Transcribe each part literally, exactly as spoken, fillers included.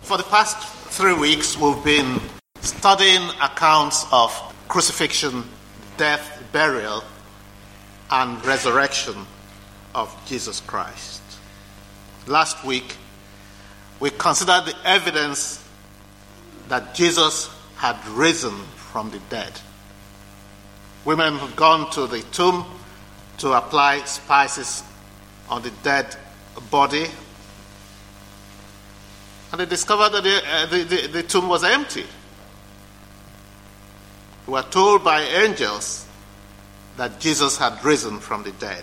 For the past three weeks, we've been studying accounts of crucifixion, death, burial, and resurrection of Jesus Christ. Last week, we considered the evidence that Jesus had risen from the dead. Women had gone to the tomb to apply spices on the dead body, and they discovered that the, uh, the, the, the tomb was empty. We were told by angels that Jesus had risen from the dead.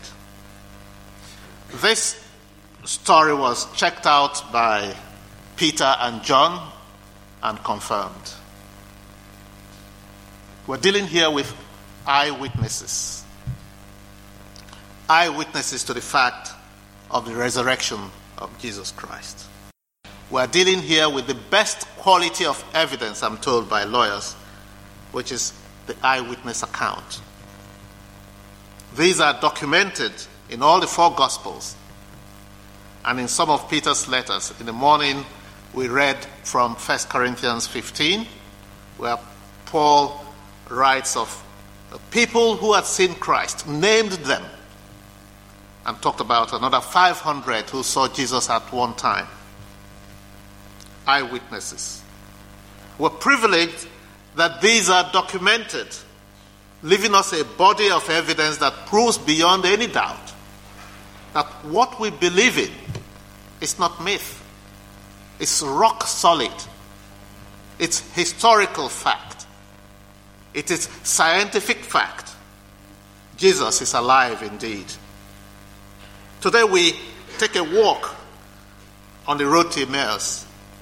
This story was checked out by Peter and John and confirmed. We're dealing here with eyewitnesses. Eyewitnesses to the fact of the resurrection of Jesus Christ. We're dealing here with the best quality of evidence, I'm told by lawyers, which is the eyewitness account. These are documented in all the four Gospels and in some of Peter's letters. In the morning, we read from First Corinthians fifteen, where Paul writes of people who had seen Christ, named them, and talked about another five hundred who saw Jesus at one time. Eyewitnesses. We're privileged that these are documented, leaving us a body of evidence that proves beyond any doubt that what we believe in is not myth. It's rock solid. It's historical fact. It is scientific fact. Jesus is alive indeed. Today we take a walk on the road to Emmaus.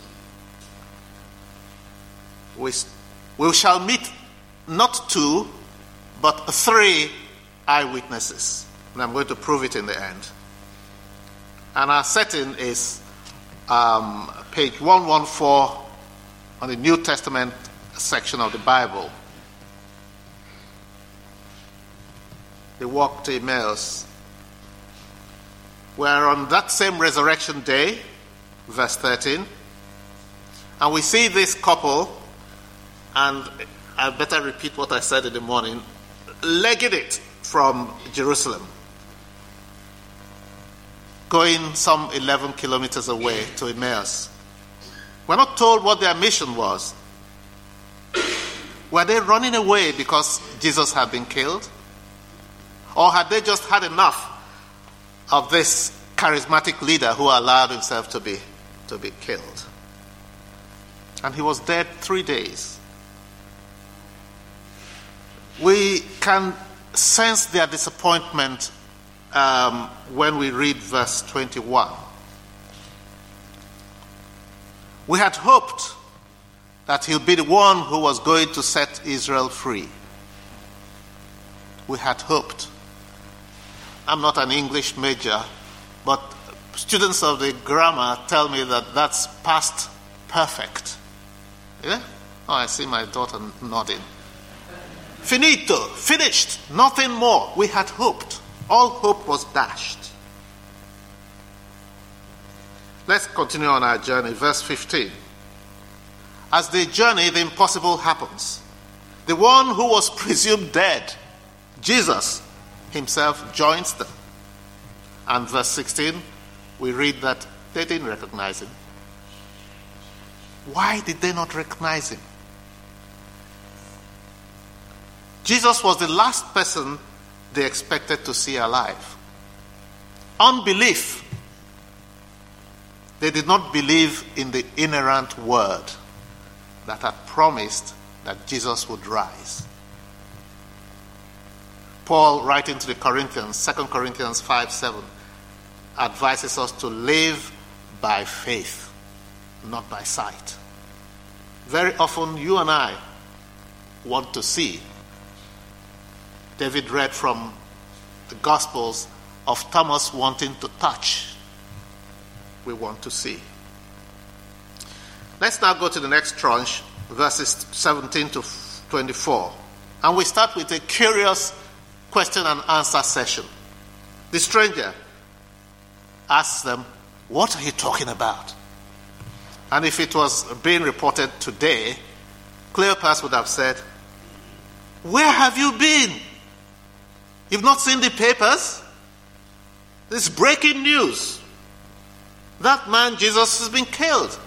We, we shall meet not two, but three eyewitnesses. And I'm going to prove it in the end. And our setting is um, page one fourteen on the New Testament section of the Bible. The walk to Emmaus. We're on that same resurrection day, verse thirteen. And we see this couple, and I better repeat what I said in the morning, legging it from Jerusalem, going some eleven kilometers away to Emmaus. We're not told what their mission was. Were they running away because Jesus had been killed? Or had they just had enough of this charismatic leader who allowed himself to be, to be killed? And he was dead three days. We can sense their disappointment um, when we read verse twenty-one. We had hoped that he'll be the one who was going to set Israel free. We had hoped. I'm not an English major, but students of the grammar tell me that that's past perfect. Yeah? Oh, I see my daughter nodding. Finito, finished, nothing more. We had hoped. All hope was dashed. Let's continue on our journey. Verse fifteen. As they journey, the impossible happens. The one who was presumed dead, Jesus himself, joins them. And verse sixteen, we read that they didn't recognize him. Why did they not recognize him? Jesus was the last person they expected to see alive. Unbelief. They did not believe in the inerrant word that had promised that Jesus would rise. Paul, writing to the Corinthians, Second Corinthians five seven, advises us to live by faith, not by sight. Very often you and I want to see. David read from the Gospels of Thomas wanting to touch. We want to see. Let's now go to the next tranche, verses seventeen to twenty-four. And we start with a curious question and answer session. The stranger asks them, "What are you talking about?" And if it was being reported today, Cleopas would have said, "Where have you been? You've not seen the papers? This is breaking news. That man, Jesus, has been killed."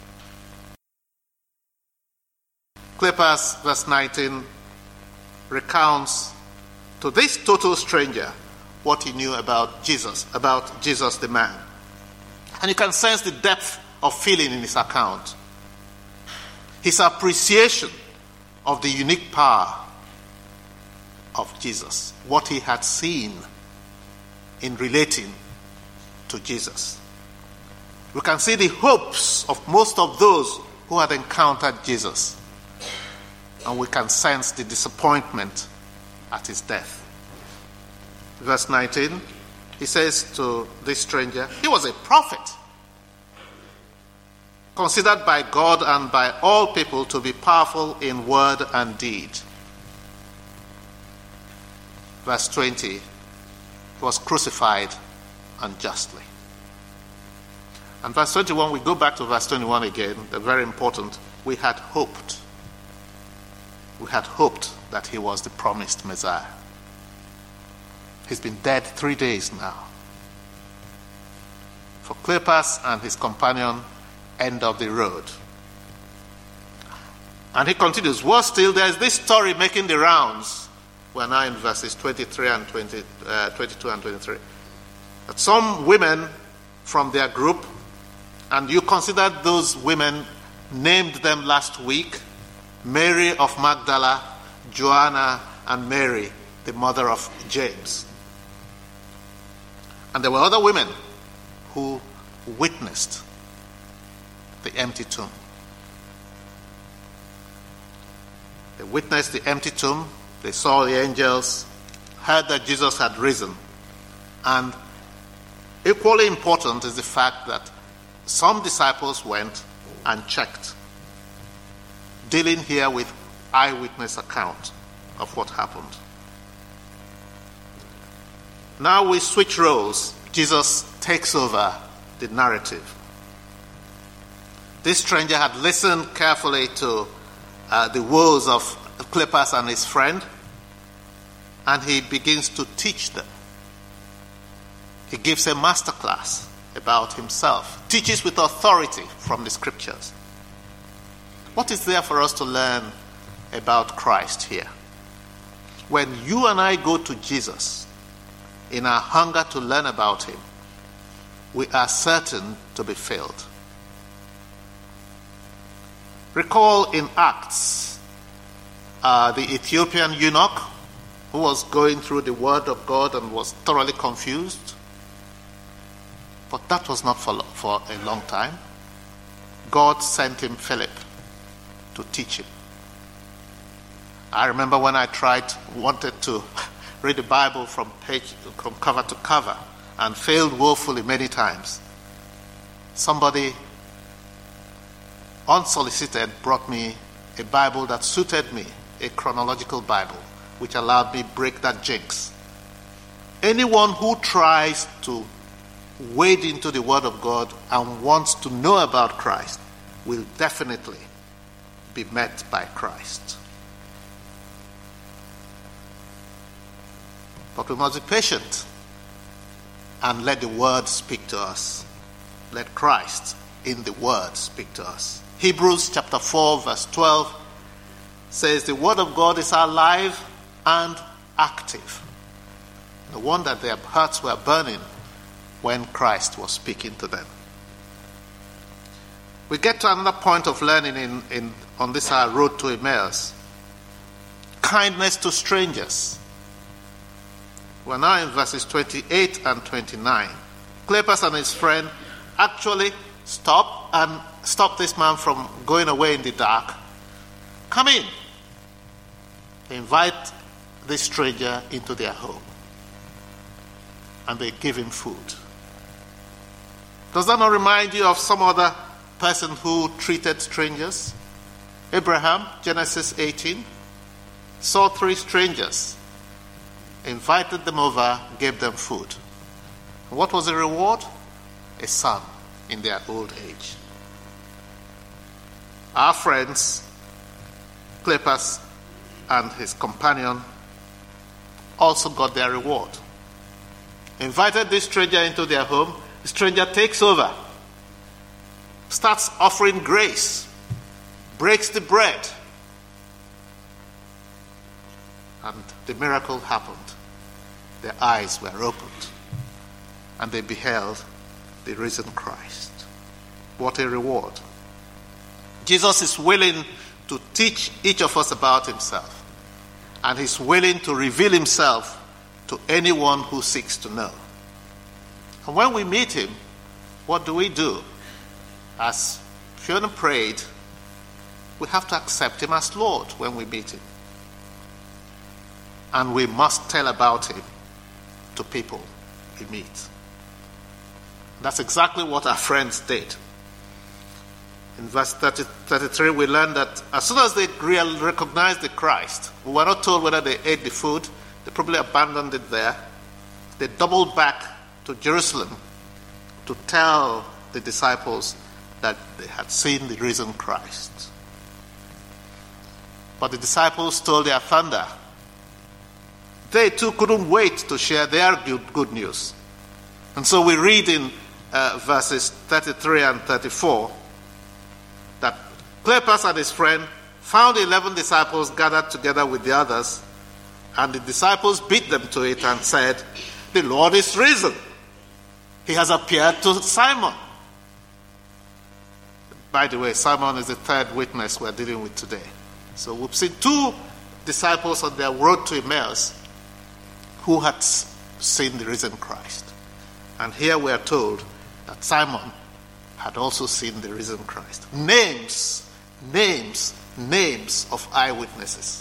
Cleopas, verse nineteen, recounts to this total stranger what he knew about Jesus, about Jesus the man. And you can sense the depth of feeling in his account. His appreciation of the unique power of Jesus, what he had seen in relating to Jesus. We can see the hopes of most of those who had encountered Jesus. And we can sense the disappointment at his death. Verse nineteen, he says to this stranger, he was a prophet, considered by God and by all people to be powerful in word and deed. Verse twenty, he was crucified unjustly. And verse twenty-one, we go back to verse twenty-one again, they're very important. We had hoped. We had hoped that he was the promised Messiah. He's been dead three days now. For Cleopas and his companion, end of the road. And he continues, worse still, there is this story making the rounds. We're now in verses twenty-three and twenty, uh, twenty-two and twenty-three. That some women from their group, and you considered those women, named them last week, Mary of Magdala, Joanna, and Mary, the mother of James. And there were other women who witnessed the empty tomb. They witnessed the empty tomb, they saw the angels, heard that Jesus had risen. And equally important is the fact that some disciples went and checked, dealing here with eyewitness account of what happened. Now we switch roles. Jesus takes over the narrative. This stranger had listened carefully to uh, the woes of Cleopas and his friend, and he begins to teach them. He gives a master class about himself, teaches with authority from the scriptures. What is there for us to learn about Christ here? When you and I go to Jesus in our hunger to learn about him, we are certain to be filled. Recall in Acts, uh, the Ethiopian eunuch who was going through the word of God and was thoroughly confused. But that was not for, for a long time. God sent him Philip to teach him. I remember when I tried, wanted to read the Bible from page, from cover to cover, and failed woefully many times. Somebody, unsolicited, brought me a Bible that suited me, a chronological Bible, which allowed me break that jinx. Anyone who tries to wade into the Word of God and wants to know about Christ will definitely be met by Christ. But we must be patient and let the Word speak to us. Let Christ in the Word speak to us. Hebrews chapter four verse twelve says the Word of God is alive and active. No wonder their hearts were burning when Christ was speaking to them. We get to another point of learning in, in on this our road to Emmaus. Kindness to strangers. We're now in verses twenty-eight and twenty-nine. Cleopas and his friend actually stop and stop this man from going away in the dark. Come in. They invite this stranger into their home. And they give him food. Does that not remind you of some other person who treated strangers? Abraham, Genesis eighteen, saw three strangers, invited them over, gave them food. What was the reward? A son in their old age. Our friends, Cleopas and his companion, also got their reward. Invited this stranger into their home. The stranger takes over, starts offering grace, breaks the bread, and the miracle happened. Their eyes were opened, and they beheld the risen Christ. What a reward. Jesus is willing to teach each of us about himself, and he's willing to reveal himself to anyone who seeks to know. And when we meet him, what do we do? As Fiona prayed, we have to accept him as Lord when we meet him. And we must tell about him to people we meet. That's exactly what our friends did. In verse thirty, thirty-three, we learn that as soon as they recognized the Christ, we were not told whether they ate the food. They probably abandoned it there. They doubled back to Jerusalem to tell the disciples that they had seen the risen Christ. But the disciples stole their thunder. They too couldn't wait to share their good, good news. And so we read in uh, verses thirty-three and thirty-four that Cleopas and his friend found eleven disciples gathered together with the others, and the disciples beat them to it and said, "The Lord is risen. He has appeared to Simon." By the way, Simon is the third witness we're dealing with today. So we've seen two disciples on their road to Emmaus who had seen the risen Christ. And here we are told that Simon had also seen the risen Christ. Names, names, names of eyewitnesses.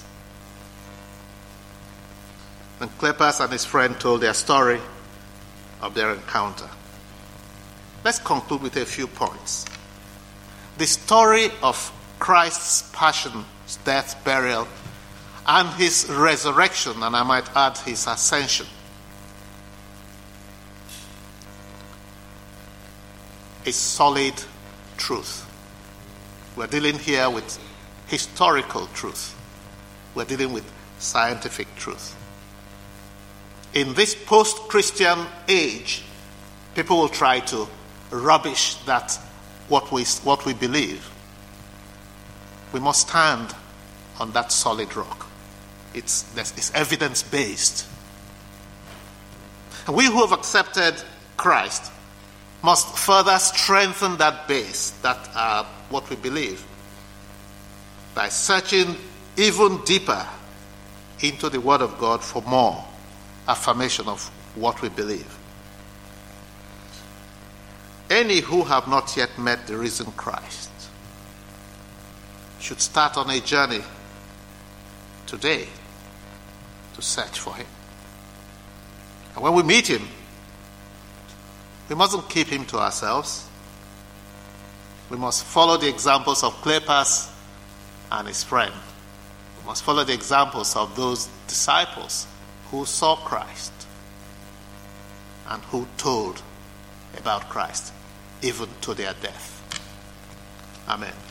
Then Cleopas and his friend told their story of their encounter. Let's conclude with a few points. The story of Christ's passion, his death, burial, and his resurrection, and I might add his ascension, is solid truth. We're dealing here with historical truth. We're dealing with scientific truth. In this post-Christian age, people will try to rubbish that what we what we believe. We must stand on that solid rock. It's, it's evidence-based. And we who have accepted Christ must further strengthen that base, that uh, what we believe, by searching even deeper into the Word of God for more affirmation of what we believe. Any who have not yet met the risen Christ should start on a journey today to search for him. And when we meet him, we mustn't keep him to ourselves. We must follow the examples of Cleopas and his friend. We must follow the examples of those disciples who saw Christ and who told about Christ, even to their death. Amen.